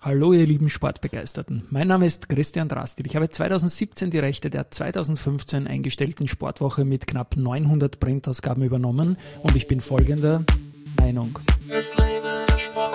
Hallo ihr lieben Sportbegeisterten, mein Name ist Christian Drastil. Ich habe 2017 die Rechte der 2015 eingestellten Sportwoche mit knapp 900 Printausgaben übernommen und ich bin folgender Meinung. Es lebe der Sport.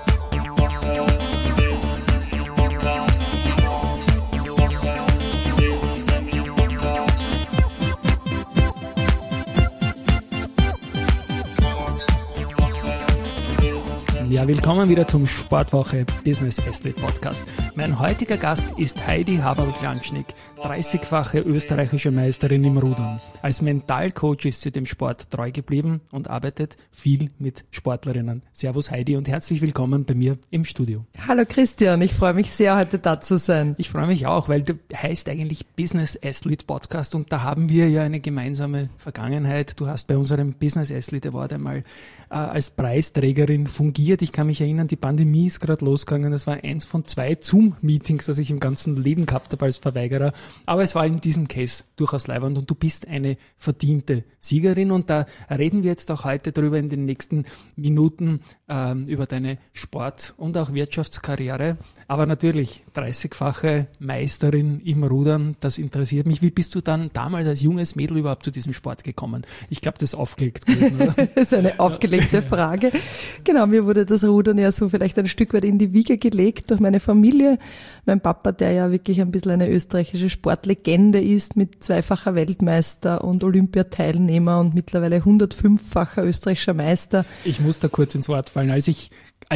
Ja, willkommen wieder zum Sportwoche Business Athlete Podcast. Mein heutiger Gast ist Heidi Haberl-Klanschnick, 30-fache österreichische Meisterin im Rudern. Als Mentalcoach ist sie dem Sport treu geblieben und arbeitet viel mit Sportlerinnen. Servus Heidi und herzlich willkommen bei mir im Studio. Hallo Christian, ich freue mich sehr, heute da zu sein. Ich freue mich auch, weil du heißt eigentlich Business Athlete Podcast und da haben wir ja eine gemeinsame Vergangenheit. Du hast bei unserem Business Athlete Award einmal als Preisträgerin fungiert. Ich kann mich erinnern, die Pandemie ist gerade losgegangen. Das war eins von 2 Zoom-Meetings, das ich im ganzen Leben gehabt habe als Verweigerer. Aber es war in diesem Case durchaus leiwand und du bist eine verdiente Siegerin. Und da reden wir jetzt auch heute drüber in den nächsten Minuten über deine Sport- und auch Wirtschaftskarriere. Aber natürlich 30-fache Meisterin im Rudern, das interessiert mich. Wie bist du dann damals als junges Mädel überhaupt zu diesem Sport gekommen? Ich glaube, das ist aufgelegt gewesen, oder? Das ist eine aufgelegte Frage. Genau, mir wurde das Rudern ja so vielleicht ein Stück weit in die Wiege gelegt durch meine Familie. Mein Papa, der ja wirklich ein bisschen eine österreichische Sportlegende ist, mit 2-facher Weltmeister und Olympiateilnehmer und mittlerweile 105-facher österreichischer Meister. Ich muss da kurz ins Wort fallen. Als ich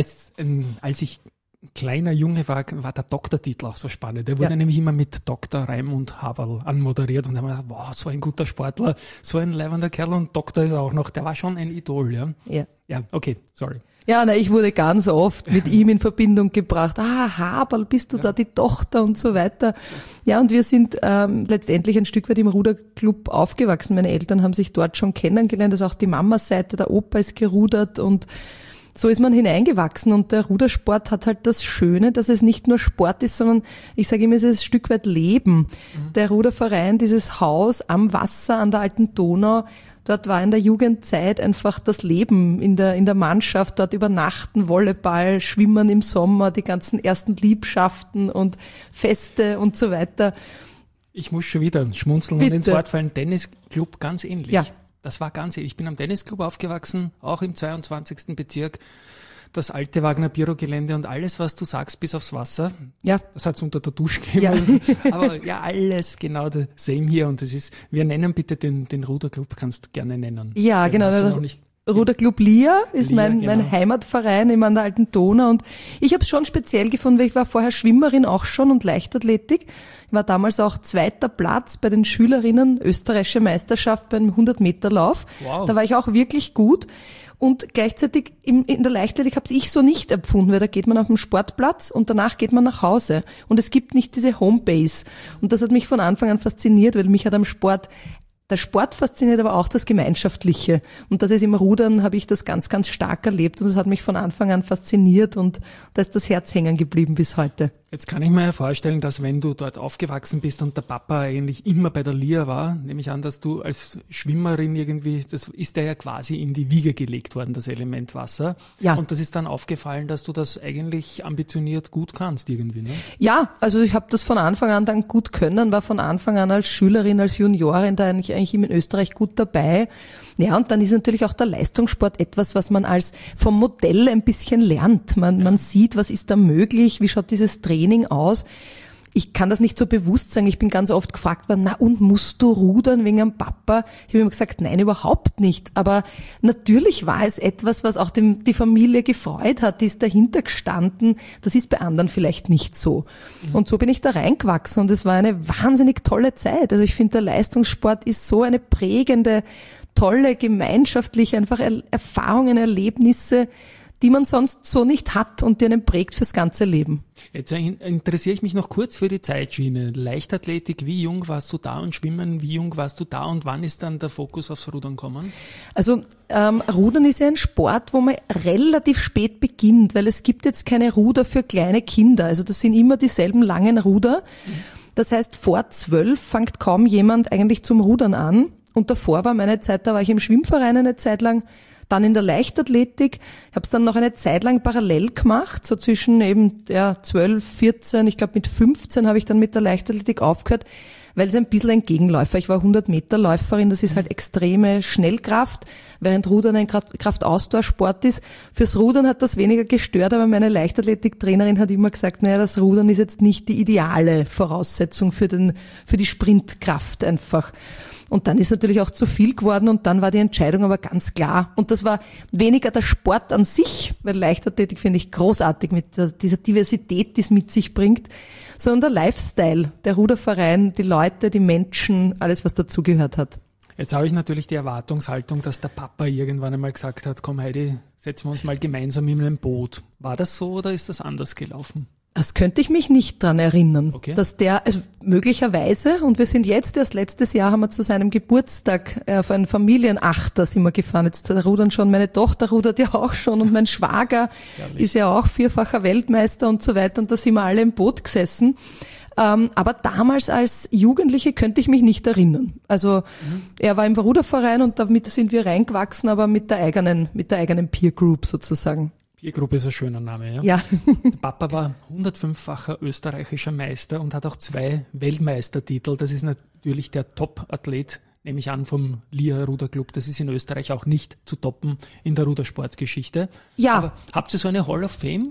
kleiner Junge war der Doktortitel auch so spannend. Der wurde nämlich immer mit Dr. Raimund Haberl anmoderiert und da haben wir gedacht, wow, so ein guter Sportler, so ein leibender Kerl und Doktor ist er auch noch. Der war schon ein Idol, ja? Ja, okay, sorry. Ja, ich wurde ganz oft mit ihm in Verbindung gebracht. Haberl, bist du da die Tochter und so weiter. Ja, und wir sind letztendlich ein Stück weit im Ruderclub aufgewachsen. Meine Eltern haben sich dort schon kennengelernt, also auch die Mama-Seite, der Opa ist gerudert und so ist man hineingewachsen und der Rudersport hat halt das Schöne, dass es nicht nur Sport ist, sondern ich sage immer, es ist ein Stück weit Leben. Der Ruderverein, dieses Haus am Wasser an der alten Donau, dort war in der Jugendzeit einfach das Leben in der Mannschaft, dort übernachten, Volleyball, Schwimmen im Sommer, die ganzen ersten Liebschaften und Feste und so weiter. Ich muss schon wieder schmunzeln und ins Wort fallen, Tennisclub ganz ähnlich. Ja. Das war ganz ähnlich. Ich bin am Tennisclub aufgewachsen, auch im 22. Bezirk. Das alte Wagner-Biro-Gelände und alles, was du sagst, bis aufs Wasser. Ja. Das hat's unter der Dusche gegeben. Ja. Aber ja, alles genau the same hier. Und das ist, wir nennen bitte den Ruderclub, kannst du gerne nennen. Ja, genau. Ruderclub Lia ist mein Heimatverein immer an der alten Donau und ich habe es schon speziell gefunden, weil ich war vorher Schwimmerin auch schon und Leichtathletik. Ich war damals auch 2. Platz bei den Schülerinnen, österreichische Meisterschaft beim 100-Meter-Lauf. Wow. Da war ich auch wirklich gut. Und gleichzeitig in der Leichtathletik habe ich so nicht empfunden, weil da geht man auf den Sportplatz und danach geht man nach Hause. Und es gibt nicht diese Homebase. Und das hat mich von Anfang an fasziniert, weil mich hat am Sport der Sport fasziniert, aber auch das Gemeinschaftliche. Und das ist im Rudern, habe ich das ganz, ganz stark erlebt und das hat mich von Anfang an fasziniert und da ist das Herz hängen geblieben bis heute. Jetzt kann ich mir ja vorstellen, dass wenn du dort aufgewachsen bist und der Papa eigentlich immer bei der Lia war, nehme ich an, dass du als Schwimmerin irgendwie, das ist ja quasi in die Wiege gelegt worden, das Element Wasser. Ja. Und das ist dann aufgefallen, dass du das eigentlich ambitioniert gut kannst irgendwie, ne? Ja, also ich habe das von Anfang an dann gut können, war von Anfang an als Schülerin, als Juniorin da eigentlich in Österreich gut dabei. Ja, und dann ist natürlich auch der Leistungssport etwas, was man als vom Modell ein bisschen lernt. Man sieht, was ist da möglich, wie schaut dieses Training aus. Ich kann das nicht so bewusst sagen. Ich bin ganz oft gefragt worden, und musst du rudern wegen einem Papa? Ich habe immer gesagt, nein, überhaupt nicht. Aber natürlich war es etwas, was auch die Familie gefreut hat, die ist dahinter gestanden. Das ist bei anderen vielleicht nicht so. Und so bin ich da reingewachsen und es war eine wahnsinnig tolle Zeit. Also ich finde, der Leistungssport ist so eine prägende, tolle, gemeinschaftliche, einfach Erfahrungen, Erlebnisse, die man sonst so nicht hat und die einen prägt fürs ganze Leben. Jetzt interessiere ich mich noch kurz für die Zeitschiene. Leichtathletik, wie jung warst du da und Schwimmen, wie jung warst du da und wann ist dann der Fokus aufs Rudern gekommen? Also Rudern ist ja ein Sport, wo man relativ spät beginnt, weil es gibt jetzt keine Ruder für kleine Kinder. Also das sind immer dieselben langen Ruder. Das heißt, vor 12 fängt kaum jemand eigentlich zum Rudern an. Und davor war meine Zeit, da war ich im Schwimmverein eine Zeit lang, Dann in der Leichtathletik, ich habe es dann noch eine Zeit lang parallel gemacht, so zwischen eben 12, 14, ich glaube mit 15 habe ich dann mit der Leichtathletik aufgehört, weil es ein bisschen ein Gegenläufer. Ich war 100-Meter-Läuferin, das ist halt extreme Schnellkraft, während Rudern ein Kraftausdauersport ist. Fürs Rudern hat das weniger gestört, aber meine Leichtathletiktrainerin hat immer gesagt, naja, das Rudern ist jetzt nicht die ideale Voraussetzung für die Sprintkraft einfach. Und dann ist natürlich auch zu viel geworden und dann war die Entscheidung aber ganz klar. Und das war weniger der Sport an sich, weil Leichtathletik finde ich großartig mit dieser Diversität, die es mit sich bringt, sondern der Lifestyle, der Ruderverein, die Leute, die Menschen, alles was dazugehört hat. Jetzt habe ich natürlich die Erwartungshaltung, dass der Papa irgendwann einmal gesagt hat, komm Heidi, setzen wir uns mal gemeinsam in ein Boot. War das so oder ist das anders gelaufen? Das könnte ich mich nicht dran erinnern, okay. Dass also möglicherweise, und wir sind jetzt erst letztes Jahr, haben wir zu seinem Geburtstag auf einen Familienachter sind wir gefahren. Jetzt rudern schon, meine Tochter rudert ja auch schon und mein Schwager ist ja auch 4-facher Weltmeister und so weiter und da sind wir alle im Boot gesessen. Aber damals als Jugendliche könnte ich mich nicht erinnern. Also er war im Ruderverein und damit sind wir reingewachsen, aber mit der eigenen Peer Group sozusagen. Peer Group ist ein schöner Name, ja? Ja. Der Papa war 105-facher österreichischer Meister und hat auch 2 Weltmeistertitel. Das ist natürlich der Top-Athlet, nehme ich an, vom Lia Ruderclub. Das ist in Österreich auch nicht zu toppen in der Rudersportgeschichte. Ja. Aber habt ihr so eine Hall of Fame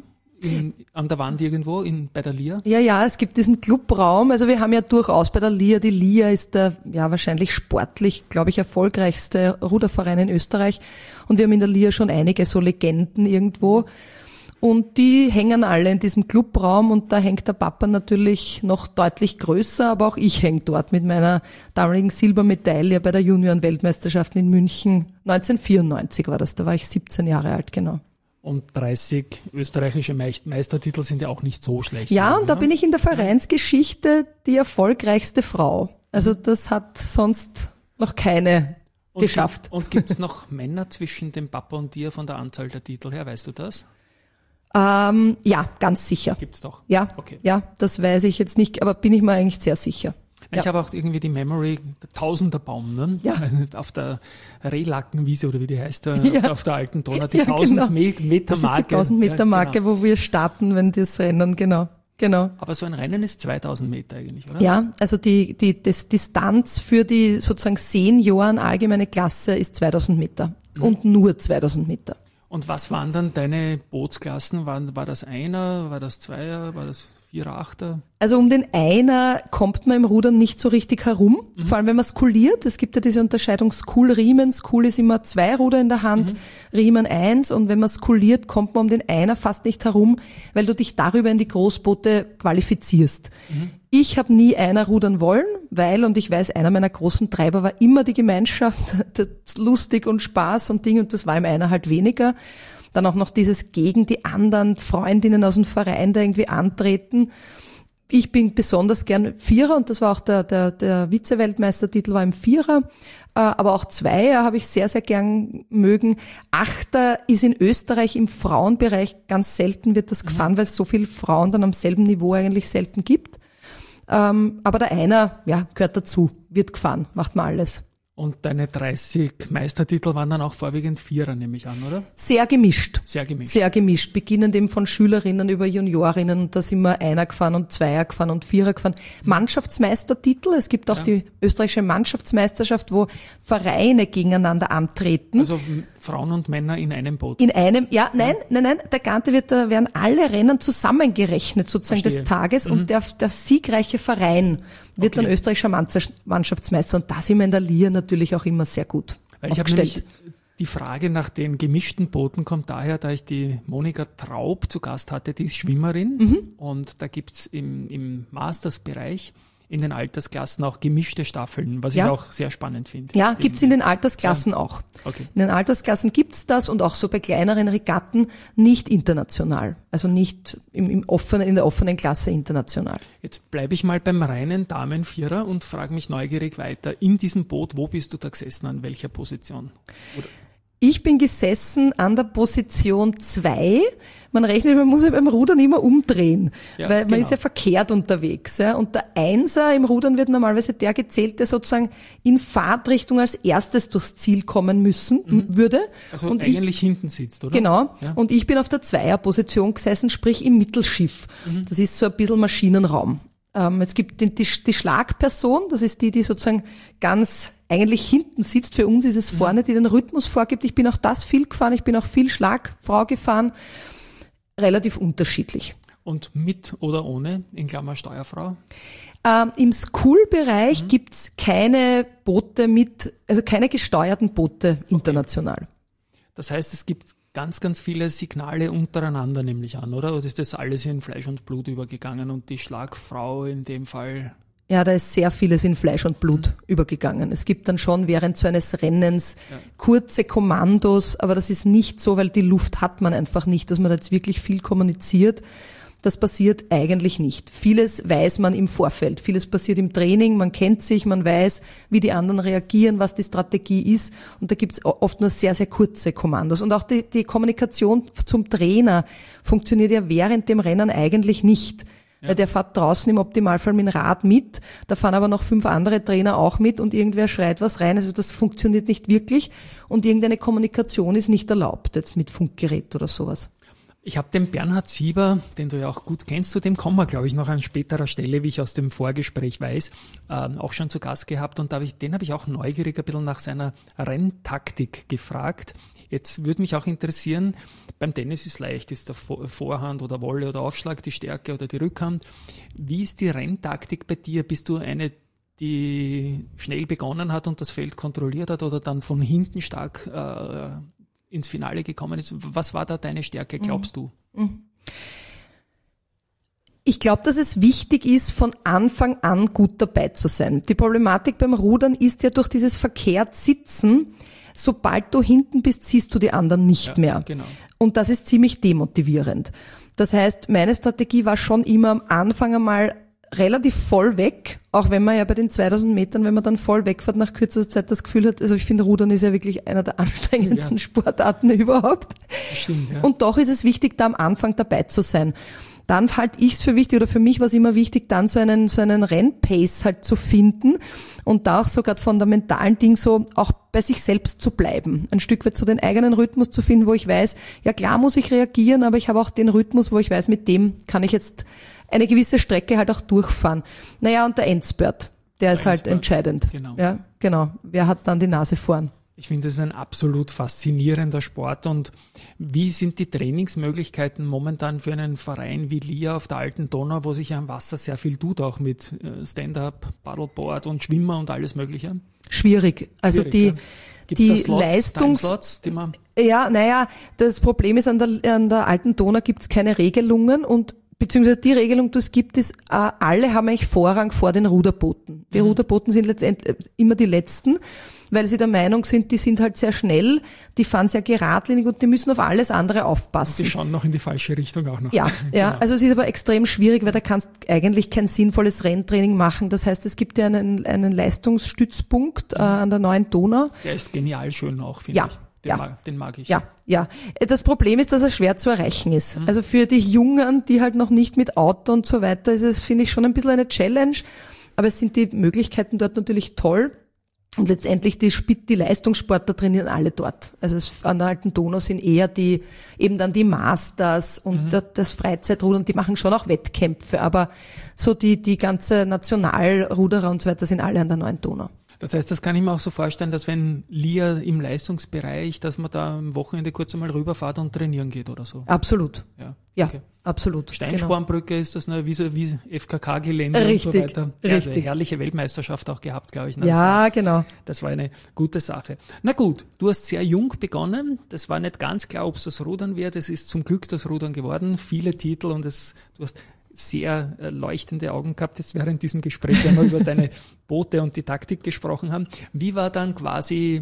an der Wand irgendwo bei der Lia? Ja, es gibt diesen Clubraum. Also wir haben ja durchaus bei der Lia, die Lia ist der wahrscheinlich sportlich, glaube ich, erfolgreichste Ruderverein in Österreich. Und wir haben in der Lia schon einige so Legenden irgendwo. Und die hängen alle in diesem Clubraum und da hängt der Papa natürlich noch deutlich größer, aber auch ich hänge dort mit meiner damaligen Silbermedaille bei der Junioren-Weltmeisterschaften in München. 1994 war das, da war ich 17 Jahre alt, genau. Und 30 österreichische Meistertitel sind ja auch nicht so schlecht. Ja, und da bin ich in der Vereinsgeschichte die erfolgreichste Frau. Also das hat sonst noch keine geschafft. Und gibt's noch Männer zwischen dem Papa und dir von der Anzahl der Titel her? Weißt du das? Ja, ganz sicher. Gibt's doch? Ja, okay. Ja, das weiß ich jetzt nicht, aber bin ich mir eigentlich sehr sicher. Ich habe auch irgendwie die Memory, der Tausenderbaum, ne? Ja. Auf der Rehlackenwiese oder wie die heißt, Ja. auf der alten Donau, die 1000 Meter Das Marke. ist die 1000 Meter Marke, genau. wo wir starten, wenn das Rennen, genau. Aber so ein Rennen ist 2000 Meter eigentlich, oder? Ja, also die Distanz für die sozusagen Senioren allgemeine Klasse ist 2000 Meter und nur 2000 Meter. Und was waren dann deine Bootsklassen? War das Einer, war das Zweier, war das Vierer, Achter? Also um den Einer kommt man im Rudern nicht so richtig herum, vor allem wenn man skuliert. Es gibt ja diese Unterscheidung Skul-Riemen. Skul ist immer 2 Ruder in der Hand, Riemen 1 und wenn man skuliert, kommt man um den Einer fast nicht herum, weil du dich darüber in die Großboote qualifizierst. Ich habe nie Einer rudern wollen, und ich weiß, einer meiner großen Treiber war immer die Gemeinschaft, lustig und Spaß und Ding und das war im Einer halt weniger. Dann auch noch dieses gegen die anderen Freundinnen aus dem Verein da irgendwie antreten. Ich bin besonders gern Vierer und das war auch der Vize-Weltmeistertitel war im Vierer, aber auch Zweier habe ich sehr, sehr gern mögen. Achter ist in Österreich im Frauenbereich ganz selten wird das gefahren, weil es so viele Frauen dann am selben Niveau eigentlich selten gibt. Aber der Einer, gehört dazu, wird gefahren, macht man alles. Und deine 30 Meistertitel waren dann auch vorwiegend Vierer, nehme ich an, oder? Sehr gemischt. Sehr gemischt. Sehr gemischt. Beginnend eben von Schülerinnen über Juniorinnen und da sind wir Einer gefahren und Zweier gefahren und Vierer gefahren. Mannschaftsmeistertitel. Es gibt auch die österreichische Mannschaftsmeisterschaft, wo Vereine gegeneinander antreten. Also Frauen und Männer in einem Boot. In einem, nein. Der Ganze da werden alle Rennen zusammengerechnet sozusagen des Tages und der siegreiche Verein wird dann österreichischer Mannschaftsmeister und da sind wir in der Lia natürlich auch immer sehr gut Weil aufgestellt. Ich habe nämlich die Frage nach den gemischten Booten kommt daher, da ich die Monika Traub zu Gast hatte, die ist Schwimmerin und da gibt's im Masters-Bereich in den Altersklassen auch gemischte Staffeln, was ich auch sehr spannend finde. Ja, gibt's in den Altersklassen auch. Okay. In den Altersklassen gibt's das und auch so bei kleineren Regatten nicht international. Also nicht in der offenen Klasse international. Jetzt bleibe ich mal beim reinen Damenvierer und frage mich neugierig weiter. In diesem Boot, wo bist du da gesessen, an welcher Position? Oder? Ich bin gesessen an der Position 2. Man rechnet, man muss ja beim Rudern immer umdrehen, weil man ist ja verkehrt unterwegs. Ja. Und der Einser im Rudern wird normalerweise der gezählt, der sozusagen in Fahrtrichtung als erstes durchs Ziel kommen würde. Also und eigentlich hinten sitzt, oder? Genau. Ja. Und ich bin auf der Zweierposition gesessen, sprich im Mittelschiff. Das ist so ein bisschen Maschinenraum. Es gibt die Schlagperson, das ist die sozusagen ganz eigentlich hinten sitzt. Für uns ist es vorne, die den Rhythmus vorgibt. Ich bin auch das viel gefahren, ich bin auch viel Schlagfrau gefahren. Relativ unterschiedlich. Und mit oder ohne, in Klammer Steuerfrau? Im School-Bereich gibt's keine Boote also keine gesteuerten Boote international. Das heißt, es gibt ganz, ganz viele Signale untereinander, nämlich an, oder? Oder ist das alles in Fleisch und Blut übergegangen und die Schlagfrau in dem Fall? Ja, da ist sehr vieles in Fleisch und Blut übergegangen. Es gibt dann schon während so eines Rennens kurze Kommandos, aber das ist nicht so, weil die Luft hat man einfach nicht, dass man jetzt wirklich viel kommuniziert. Das passiert eigentlich nicht. Vieles weiß man im Vorfeld. Vieles passiert im Training. Man kennt sich, man weiß, wie die anderen reagieren, was die Strategie ist. Und da gibt's oft nur sehr, sehr kurze Kommandos. Und auch die Kommunikation zum Trainer funktioniert ja während dem Rennen eigentlich nicht. Ja. Der fährt draußen im Optimalfall mit dem Rad mit, da fahren aber noch 5 andere Trainer auch mit und irgendwer schreit was rein. Also das funktioniert nicht wirklich und irgendeine Kommunikation ist nicht erlaubt, jetzt mit Funkgerät oder sowas. Ich habe den Bernhard Sieber, den du ja auch gut kennst, zu dem kommen wir, glaube ich, noch an späterer Stelle, wie ich aus dem Vorgespräch weiß, auch schon zu Gast gehabt und den habe ich auch neugierig ein bisschen nach seiner Renntaktik gefragt. Jetzt würde mich auch interessieren, beim Tennis ist leicht, ist der Vorhand oder Volley oder Aufschlag die Stärke oder die Rückhand. Wie ist die Renntaktik bei dir? Bist du eine, die schnell begonnen hat und das Feld kontrolliert hat oder dann von hinten stark ins Finale gekommen ist? Was war da deine Stärke, glaubst du? Ich glaube, dass es wichtig ist, von Anfang an gut dabei zu sein. Die Problematik beim Rudern ist ja durch dieses verkehrt Sitzen, sobald du hinten bist, siehst du die anderen nicht mehr. Genau. Und das ist ziemlich demotivierend. Das heißt, meine Strategie war schon immer am Anfang einmal relativ voll weg, auch wenn man ja bei den 2000 Metern, wenn man dann voll wegfährt, nach kürzester Zeit das Gefühl hat, also ich finde, Rudern ist ja wirklich einer der anstrengendsten Sportarten überhaupt. Stimmt, ja. Und doch ist es wichtig, da am Anfang dabei zu sein. Dann halte ich es für wichtig, oder für mich war es immer wichtig, dann so einen Rennpace halt zu finden und da auch sogar von der mentalen Ding so auch bei sich selbst zu bleiben. Ein Stück weit so den eigenen Rhythmus zu finden, wo ich weiß, ja klar muss ich reagieren, aber ich habe auch den Rhythmus, wo ich weiß, mit dem kann ich jetzt eine gewisse Strecke halt auch durchfahren. Naja, und der Endspurt, der ist halt entscheidend. Genau. Ja, genau. Wer hat dann die Nase vorn? Ich finde, das ist ein absolut faszinierender Sport. Und wie sind die Trainingsmöglichkeiten momentan für einen Verein wie LIA auf der Alten Donau, wo sich ja am Wasser sehr viel tut, auch mit Stand-up, Paddleboard und Schwimmer und alles Mögliche? Schwierig. Also die Timeslots, die man... Ja, naja, das Problem ist, an der Alten Donau gibt es keine Regelungen und beziehungsweise die Regelung, die es gibt, ist, alle haben eigentlich Vorrang vor den Ruderbooten. Die Ruderbooten sind letztendlich immer die letzten, weil sie der Meinung sind, die sind halt sehr schnell, die fahren sehr geradlinig und die müssen auf alles andere aufpassen. Und die schauen noch in die falsche Richtung auch noch. Ja, genau. Also es ist aber extrem schwierig, weil da kannst eigentlich kein sinnvolles Renntraining machen. Das heißt, es gibt ja einen Leistungsstützpunkt an der Neuen Donau. Der ist genial schön auch, finde ich. Den mag ich. Ja. Das Problem ist, dass er schwer zu erreichen ist. Also für die Jungen, die halt noch nicht mit Auto und so weiter, ist es, finde ich, schon ein bisschen eine Challenge. Aber es sind die Möglichkeiten dort natürlich toll. Und letztendlich die Leistungssportler trainieren alle dort. Also an der Alten Donau sind eher eben dann die Masters und das Freizeitrudern, die machen schon auch Wettkämpfe. Aber so die ganze Nationalruderer und so weiter sind alle an der Neuen Donau. Das heißt, das kann ich mir auch so vorstellen, dass wenn LIA im Leistungsbereich, dass man da am Wochenende kurz einmal rüberfahrt und trainieren geht oder so. Absolut. Ja, okay. Absolut. Steinspornbrücke ist das wie FKK-Gelände und so weiter. Richtig. Eine herrliche Weltmeisterschaft auch gehabt, glaube ich. Genau. Das war eine gute Sache. Na gut, du hast sehr jung begonnen. Das war nicht ganz klar, ob es das Rudern wird. Es ist zum Glück das Rudern geworden. Viele Titel und du hast sehr leuchtende Augen gehabt jetzt während diesem Gespräch, wenn wir über deine Boote und die Taktik gesprochen haben. Wie war dann quasi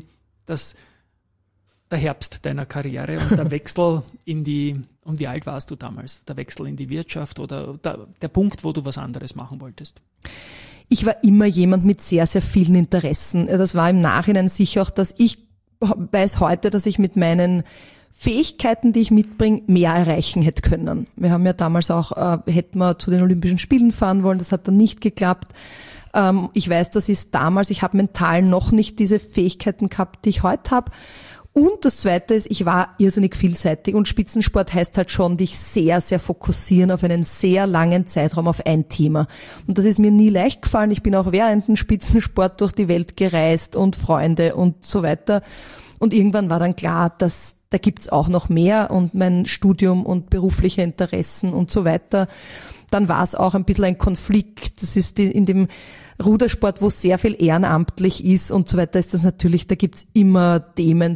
der Herbst deiner Karriere und der Wechsel und wie alt warst du damals? Der Wechsel in die Wirtschaft oder der Punkt, wo du was anderes machen wolltest? Ich war immer jemand mit sehr, sehr vielen Interessen. Das war im Nachhinein sicher auch, dass ich weiß heute, dass ich mit meinen Fähigkeiten, die ich mitbringe, mehr erreichen hätte können. Wir haben ja damals auch, hätten wir zu den Olympischen Spielen fahren wollen, das hat dann nicht geklappt. Ich weiß, das ist damals, ich habe mental noch nicht diese Fähigkeiten gehabt, die ich heute habe. Und das Zweite ist, ich war irrsinnig vielseitig und Spitzensport heißt halt schon, dich sehr, sehr fokussieren auf einen sehr langen Zeitraum auf ein Thema. Und das ist mir nie leicht gefallen. Ich bin auch während dem Spitzensport durch die Welt gereist und Freunde und so weiter. Und irgendwann war dann klar, dass da gibt's auch noch mehr und mein Studium und berufliche Interessen und so weiter. Dann war es auch ein bisschen ein Konflikt. Das ist in dem Rudersport, wo sehr viel ehrenamtlich ist und so weiter, ist das natürlich, da gibt's immer Themen,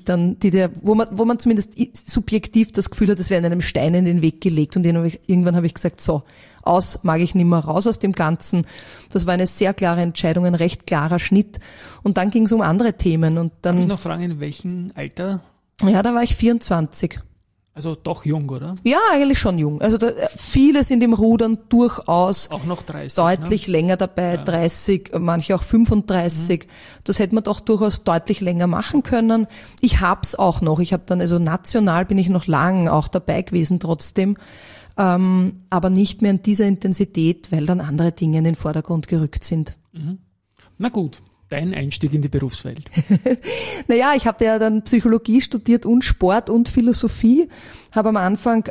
wo man zumindest subjektiv das Gefühl hat, es wäre einem Stein in den Weg gelegt. Und irgendwann habe ich gesagt, so, mag ich nicht mehr, raus aus dem Ganzen. Das war eine sehr klare Entscheidung, ein recht klarer Schnitt. Und dann ging es um andere Themen. Und dann, darf ich noch fragen, in welchem Alter? Ja, da war ich 24. Also doch jung, oder? Ja, eigentlich schon jung. Also viele sind im Rudern durchaus auch noch 30, deutlich länger dabei, ja. 30, manche auch 35. Das hätte man doch durchaus deutlich länger machen können. Ich hab's auch noch. Ich habe dann, also national bin ich noch lang auch dabei gewesen trotzdem, aber nicht mehr in dieser Intensität, weil dann andere Dinge in den Vordergrund gerückt sind. Mhm. Na gut. Dein Einstieg in die Berufswelt? Naja, ich habe ja dann Psychologie studiert und Sport und Philosophie, habe am Anfang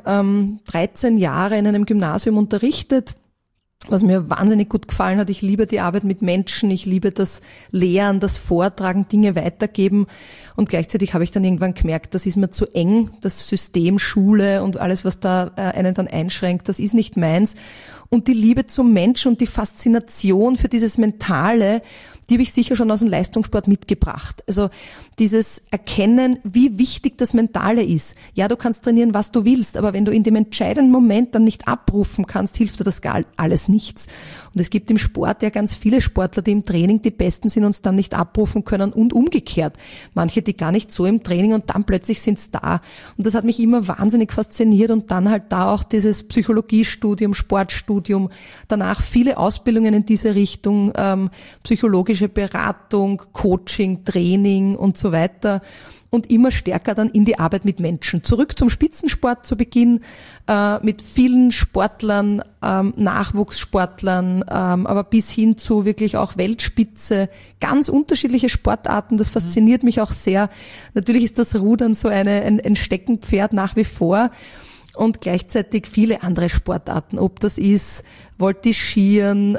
13 Jahre in einem Gymnasium unterrichtet, was mir wahnsinnig gut gefallen hat. Ich liebe die Arbeit mit Menschen, ich liebe das Lehren, das Vortragen, Dinge weitergeben und gleichzeitig habe ich dann irgendwann gemerkt, das ist mir zu eng, das System Schule und alles, was da einen dann einschränkt, das ist nicht meins. Und die Liebe zum Mensch und die Faszination für dieses Mentale, die habe ich sicher schon aus dem Leistungssport mitgebracht. Also dieses Erkennen, wie wichtig das Mentale ist. Ja, du kannst trainieren, was du willst, aber wenn du in dem entscheidenden Moment dann nicht abrufen kannst, hilft dir das gar alles nichts. Und es gibt im Sport ja ganz viele Sportler, die im Training die Besten sind und es dann nicht abrufen können und umgekehrt. Manche, die gar nicht so im Training und dann plötzlich sind's da. Und das hat mich immer wahnsinnig fasziniert und dann halt da auch dieses Psychologiestudium, Sportstudium, danach viele Ausbildungen in diese Richtung, psychologische Beratung, Coaching, Training und so weiter. Und immer stärker dann in die Arbeit mit Menschen. Zurück zum Spitzensport zu Beginn, mit vielen Sportlern, Nachwuchssportlern, aber bis hin zu wirklich auch Weltspitze, ganz unterschiedliche Sportarten, das fasziniert mich auch sehr. Natürlich ist das Rudern so ein Steckenpferd nach wie vor und gleichzeitig viele andere Sportarten, ob das ist Voltigieren,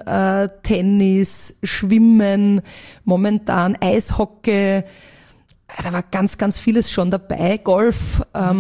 Tennis, Schwimmen, momentan Eishockey, da war ganz, ganz vieles schon dabei, Golf,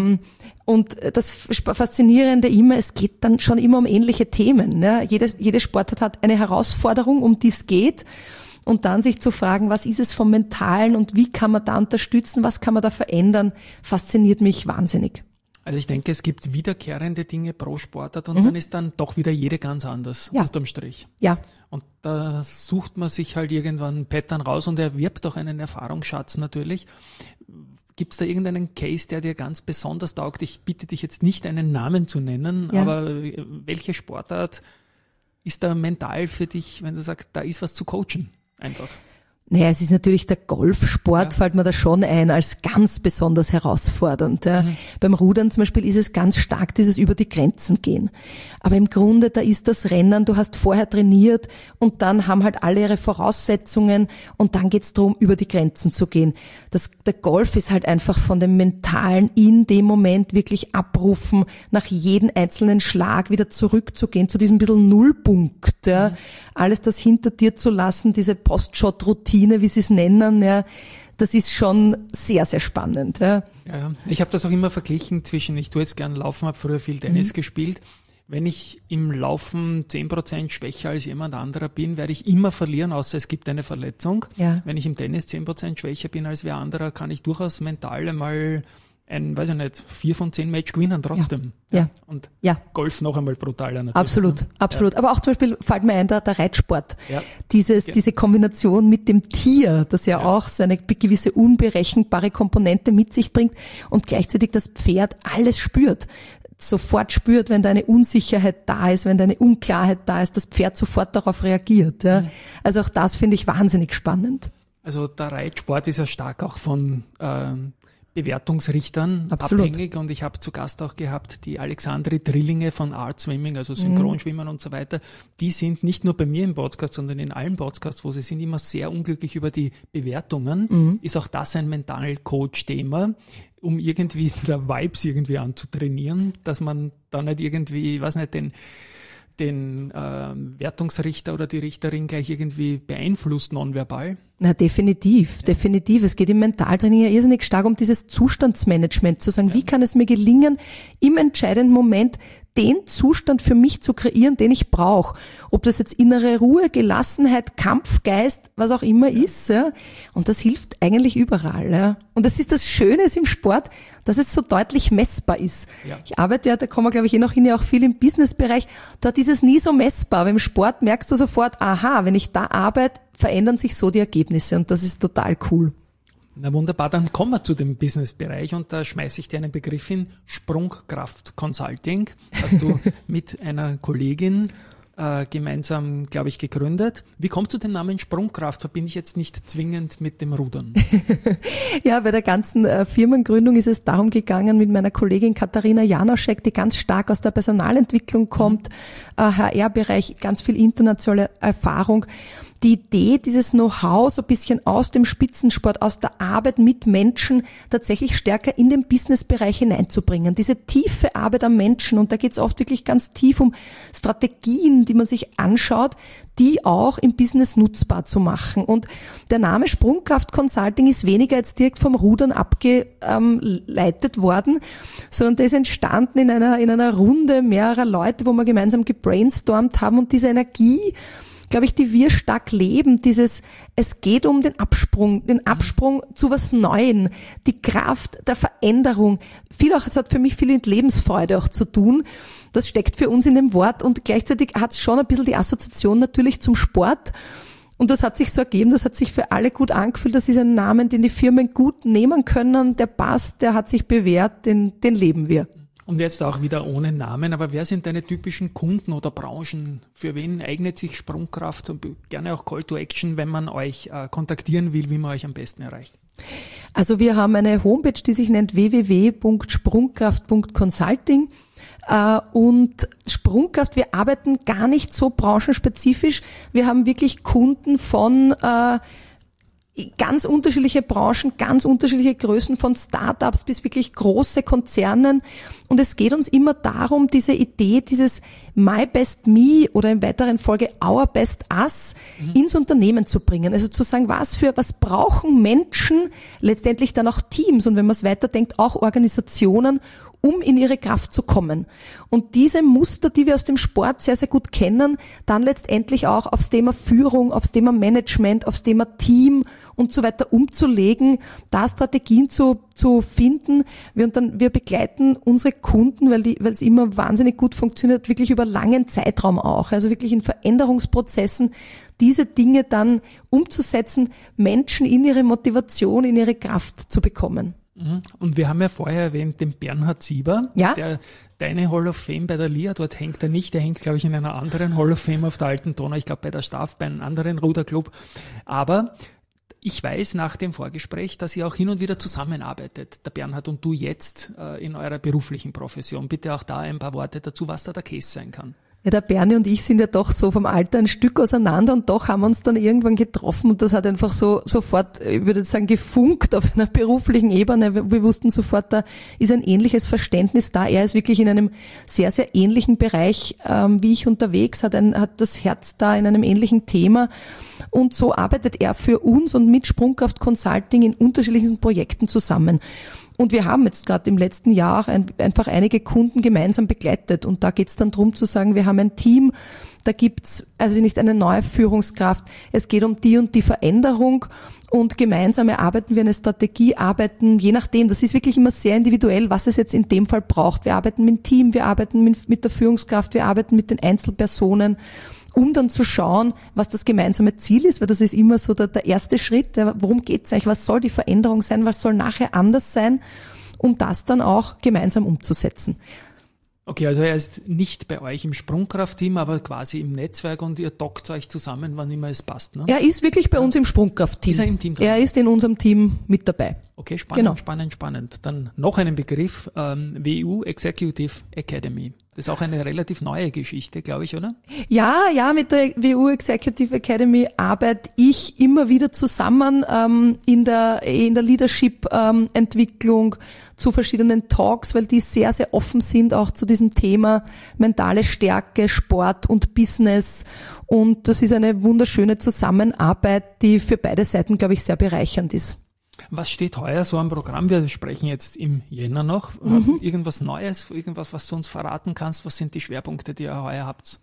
und das Faszinierende immer, es geht dann schon immer um ähnliche Themen. Ne? Jede Sportart hat eine Herausforderung, um die es geht. Und dann sich zu fragen, was ist es vom Mentalen und wie kann man da unterstützen, was kann man da verändern, fasziniert mich wahnsinnig. Also ich denke, es gibt wiederkehrende Dinge pro Sportart und dann ist dann doch wieder jede ganz anders, unterm Strich. Ja. Und da sucht man sich halt irgendwann Pattern raus und erwirbt auch einen Erfahrungsschatz natürlich. Gibt es da irgendeinen Case, der dir ganz besonders taugt? Ich bitte dich jetzt nicht, einen Namen zu nennen, aber welche Sportart ist da mental für dich, wenn du sagst, da ist was zu coachen, einfach? Naja, es ist natürlich der Golfsport, fällt mir da schon ein, als ganz besonders herausfordernd. Ja. Beim Rudern zum Beispiel ist es ganz stark dieses über die Grenzen gehen. Aber im Grunde, da ist das Rennen, du hast vorher trainiert und dann haben halt alle ihre Voraussetzungen und dann geht's darum, über die Grenzen zu gehen. Der Golf ist halt einfach von dem Mentalen in dem Moment wirklich abrufen, nach jedem einzelnen Schlag wieder zurückzugehen, zu diesem bisschen Nullpunkt. Ja. Alles das hinter dir zu lassen, diese Post-Shot-Routine, wie sie es nennen, ja, das ist schon sehr, sehr spannend. Ja. Ja, ich habe das auch immer verglichen zwischen, ich tue jetzt gern Laufen, habe früher viel Tennis gespielt. Wenn ich im Laufen 10% schwächer als jemand anderer bin, werde ich immer verlieren, außer es gibt eine Verletzung. Ja. Wenn ich im Tennis 10% schwächer bin als wer anderer, kann ich durchaus mental einmal weiß ich nicht, 4 von 10 Match gewinnen trotzdem. Ja. Und Golf noch einmal brutaler natürlich. Absolut, absolut. Aber auch zum Beispiel fällt mir ein, der Reitsport. Ja. Diese Kombination mit dem Tier, das ja auch so eine gewisse unberechenbare Komponente mit sich bringt und gleichzeitig das Pferd alles spürt. Sofort spürt, wenn da eine Unsicherheit da ist, wenn da eine Unklarheit da ist, das Pferd sofort darauf reagiert. Ja. Also auch das finde ich wahnsinnig spannend. Also der Reitsport ist ja stark auch von Bewertungsrichtern Absolut abhängig, und ich habe zu Gast auch gehabt die Alexandri Drillinge von Art Swimming, also Synchronschwimmern und so weiter. Die sind nicht nur bei mir im Podcast, sondern in allen Podcasts, wo sie sind, immer sehr unglücklich über die Bewertungen. Ist auch das ein Mental-Coach-Thema, um irgendwie der Vibes irgendwie anzutrainieren, dass man da nicht irgendwie, weiß nicht, den Wertungsrichter oder die Richterin gleich irgendwie beeinflusst nonverbal. Na, definitiv. Es geht im Mentaltraining ja irrsinnig stark um dieses Zustandsmanagement, zu sagen, wie kann es mir gelingen, im entscheidenden Moment den Zustand für mich zu kreieren, den ich brauche. Ob das jetzt innere Ruhe, Gelassenheit, Kampfgeist, was auch immer ist. Ja. Und das hilft eigentlich überall. Ja. Und das ist das Schöne im Sport, dass es so deutlich messbar ist. Ja. Ich arbeite ja, da kommen wir glaube ich noch hin, ja auch viel im Businessbereich. Dort ist es nie so messbar. Aber im Sport merkst du sofort, aha, wenn ich da arbeite, verändern sich so die Ergebnisse. Und das ist total cool. Na wunderbar, dann kommen wir zu dem Businessbereich, und da schmeiße ich dir einen Begriff hin: Sprungkraft Consulting. Hast du mit einer Kollegin gemeinsam, glaube ich, gegründet. Wie kommt zu dem Namen Sprungkraft? Verbinde ich jetzt nicht zwingend mit dem Rudern. Ja, bei der ganzen Firmengründung ist es darum gegangen, mit meiner Kollegin Katharina Janoschek, die ganz stark aus der Personalentwicklung kommt, HR-Bereich, ganz viel internationale Erfahrung. Die Idee, dieses Know-how so ein bisschen aus dem Spitzensport, aus der Arbeit mit Menschen tatsächlich stärker in den Businessbereich hineinzubringen. Diese tiefe Arbeit am Menschen, und da geht es oft wirklich ganz tief um Strategien, die man sich anschaut, die auch im Business nutzbar zu machen. Und der Name Sprungkraft Consulting ist weniger jetzt direkt vom Rudern abgeleitet worden, sondern der ist entstanden in einer Runde mehrerer Leute, wo wir gemeinsam gebrainstormt haben, und diese Energie, glaube ich, die wir stark leben, es geht um den Absprung zu was Neuem, die Kraft der Veränderung. Es hat für mich viel mit Lebensfreude auch zu tun. Das steckt für uns in dem Wort, und gleichzeitig hat es schon ein bisschen die Assoziation natürlich zum Sport. Und das hat sich so ergeben, das hat sich für alle gut angefühlt. Das ist ein Name, den die Firmen gut nehmen können, der passt, der hat sich bewährt, den leben wir. Und jetzt auch wieder ohne Namen, aber wer sind deine typischen Kunden oder Branchen? Für wen eignet sich Sprungkraft, und gerne auch Call to Action, wenn man euch kontaktieren will, wie man euch am besten erreicht? Also wir haben eine Homepage, die sich nennt www.sprungkraft.consulting. Und Sprungkraft, wir arbeiten gar nicht so branchenspezifisch. Wir haben wirklich Kunden von ganz unterschiedliche Branchen, ganz unterschiedliche Größen, von Startups bis wirklich große Konzernen. Und es geht uns immer darum, diese Idee, dieses My Best Me oder in weiteren Folge Our Best Us ins Unternehmen zu bringen. Also zu sagen, was brauchen Menschen, letztendlich dann auch Teams, und wenn man es weiterdenkt, auch Organisationen, um in ihre Kraft zu kommen. Und diese Muster, die wir aus dem Sport sehr, sehr gut kennen, dann letztendlich auch aufs Thema Führung, aufs Thema Management, aufs Thema Team und so weiter umzulegen, da Strategien zu finden. Wir begleiten unsere Kunden, weil es immer wahnsinnig gut funktioniert, wirklich über langen Zeitraum auch. Also wirklich in Veränderungsprozessen diese Dinge dann umzusetzen, Menschen in ihre Motivation, in ihre Kraft zu bekommen. Und wir haben ja vorher erwähnt den Bernhard Sieber, ja? Der deine Hall of Fame bei der LIA, dort hängt er nicht, der hängt, glaube ich, in einer anderen Hall of Fame auf der Alten Donau, ich glaube bei der Staff, bei einem anderen Ruderclub. Aber ich weiß nach dem Vorgespräch, dass ihr auch hin und wieder zusammenarbeitet, der Bernhard und du jetzt in eurer beruflichen Profession. Bitte auch da ein paar Worte dazu, was da der Case sein kann. Ja, der Bernie und ich sind ja doch so vom Alter ein Stück auseinander, und doch haben wir uns dann irgendwann getroffen, und das hat einfach so sofort, ich würde sagen, gefunkt auf einer beruflichen Ebene. Wir wussten sofort, da ist ein ähnliches Verständnis da. Er ist wirklich in einem sehr, sehr ähnlichen Bereich wie ich unterwegs, hat das Herz da in einem ähnlichen Thema, und so arbeitet er für uns und mit Sprungkraft Consulting in unterschiedlichen Projekten zusammen. Und wir haben jetzt gerade im letzten Jahr auch einfach einige Kunden gemeinsam begleitet. Und da geht es dann darum zu sagen, wir haben ein Team, da gibt's also nicht eine neue Führungskraft. Es geht um die und die Veränderung, und gemeinsam erarbeiten wir eine Strategie, je nachdem, das ist wirklich immer sehr individuell, was es jetzt in dem Fall braucht. Wir arbeiten mit dem Team, wir arbeiten mit der Führungskraft, wir arbeiten mit den Einzelpersonen, um dann zu schauen, was das gemeinsame Ziel ist, weil das ist immer so der erste Schritt. Worum geht's eigentlich? Was soll die Veränderung sein? Was soll nachher anders sein? Um das dann auch gemeinsam umzusetzen. Okay, also er ist nicht bei euch im Sprungkraft-Team, aber quasi im Netzwerk und ihr dockt euch zusammen, wann immer es passt, ne? Er ist wirklich bei uns im Sprungkraft-Team. Ist er im Team drin? Er ist in unserem Team mit dabei. Okay, spannend, Genau. spannend. Dann noch einen Begriff, WU Executive Academy. Das ist auch eine relativ neue Geschichte, glaube ich, oder? Ja, mit der WU Executive Academy arbeite ich immer wieder zusammen in der Leadership-Entwicklung zu verschiedenen Talks, weil die sehr, sehr offen sind auch zu diesem Thema mentale Stärke, Sport und Business. Und das ist eine wunderschöne Zusammenarbeit, die für beide Seiten, glaube ich, sehr bereichernd ist. Was steht heuer so am Programm? Wir sprechen jetzt im Jänner noch. Hast du irgendwas Neues, irgendwas, was du uns verraten kannst? Was sind die Schwerpunkte, die ihr heuer habt?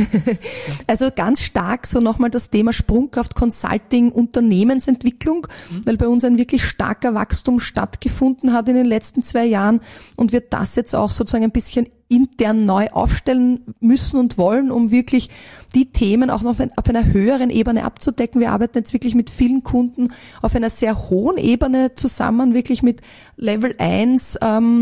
Also ganz stark so nochmal das Thema Sprungkraft Consulting, Unternehmensentwicklung, weil bei uns ein wirklich starker Wachstum stattgefunden hat in den letzten 2 Jahren und wir das jetzt auch sozusagen ein bisschen intern neu aufstellen müssen und wollen, um wirklich die Themen auch noch auf einer höheren Ebene abzudecken. Wir arbeiten jetzt wirklich mit vielen Kunden auf einer sehr hohen Ebene zusammen, wirklich mit Level 1,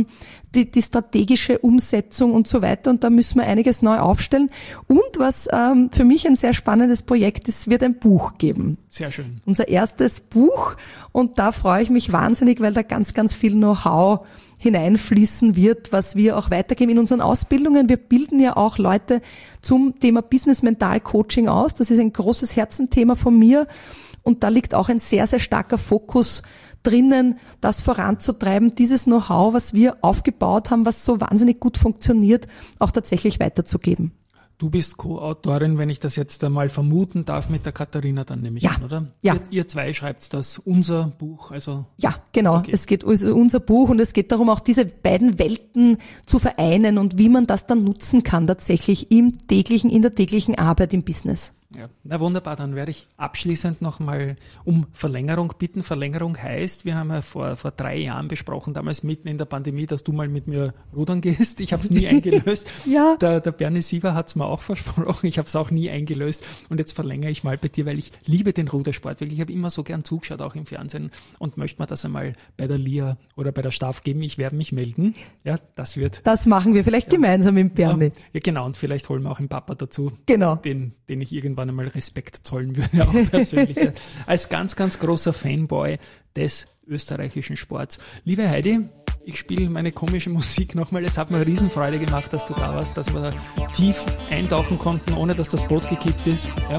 die strategische Umsetzung und so weiter. Und da müssen wir einiges neu aufstellen. Und was für mich ein sehr spannendes Projekt ist, wird ein Buch geben. Sehr schön. Unser erstes Buch. Und da freue ich mich wahnsinnig, weil da ganz, ganz viel Know-how hineinfließen wird, was wir auch weitergeben in unseren Ausbildungen. Wir bilden ja auch Leute zum Thema Business Mental Coaching aus. Das ist ein großes Herzenthema von mir. Und da liegt auch ein sehr, sehr starker Fokus drinnen, das voranzutreiben, dieses Know-how, was wir aufgebaut haben, was so wahnsinnig gut funktioniert, auch tatsächlich weiterzugeben. Du bist Co-Autorin, wenn ich das jetzt einmal vermuten darf, mit der Katharina dann nehme ich an, oder? Ja. Ihr zwei schreibt das, unser Buch, also. Ja, genau. Okay. Es geht um unser Buch und es geht darum, auch diese beiden Welten zu vereinen und wie man das dann nutzen kann tatsächlich in der täglichen Arbeit im Business. Ja, na wunderbar, dann werde ich abschließend nochmal um Verlängerung bitten. Verlängerung heißt, wir haben ja vor 3 Jahren besprochen, damals mitten in der Pandemie, dass du mal mit mir rudern gehst. Ich habe es nie eingelöst. Ja. Der Bernie Siever hat es mir auch versprochen, ich habe es auch nie eingelöst. Und jetzt verlängere ich mal bei dir, weil ich liebe den Rudersport. Wirklich, ich habe immer so gern zugeschaut, auch im Fernsehen, und möchte mir das einmal bei der LIA oder bei der Staff geben. Ich werde mich melden. Ja, das wird. Das machen wir vielleicht gemeinsam mit Bernie. Ja, genau, und vielleicht holen wir auch einen Papa dazu. Genau. Den ich irgendwann einmal Respekt zollen würde, auch persönlich. Als ganz, ganz großer Fanboy des österreichischen Sports. Liebe Heidi, ich spiele meine komische Musik nochmal. Es hat mir Riesenfreude gemacht, dass du da warst, dass wir tief eintauchen konnten, ohne dass das Boot gekippt ist. Ja.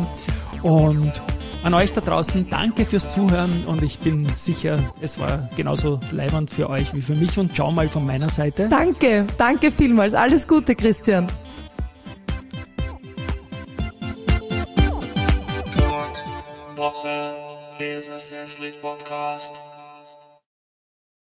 Und an euch da draußen, danke fürs Zuhören und ich bin sicher, es war genauso leibernd für euch wie für mich und ciao mal von meiner Seite. Danke vielmals. Alles Gute, Christian. Woche Business Athlete Podcast.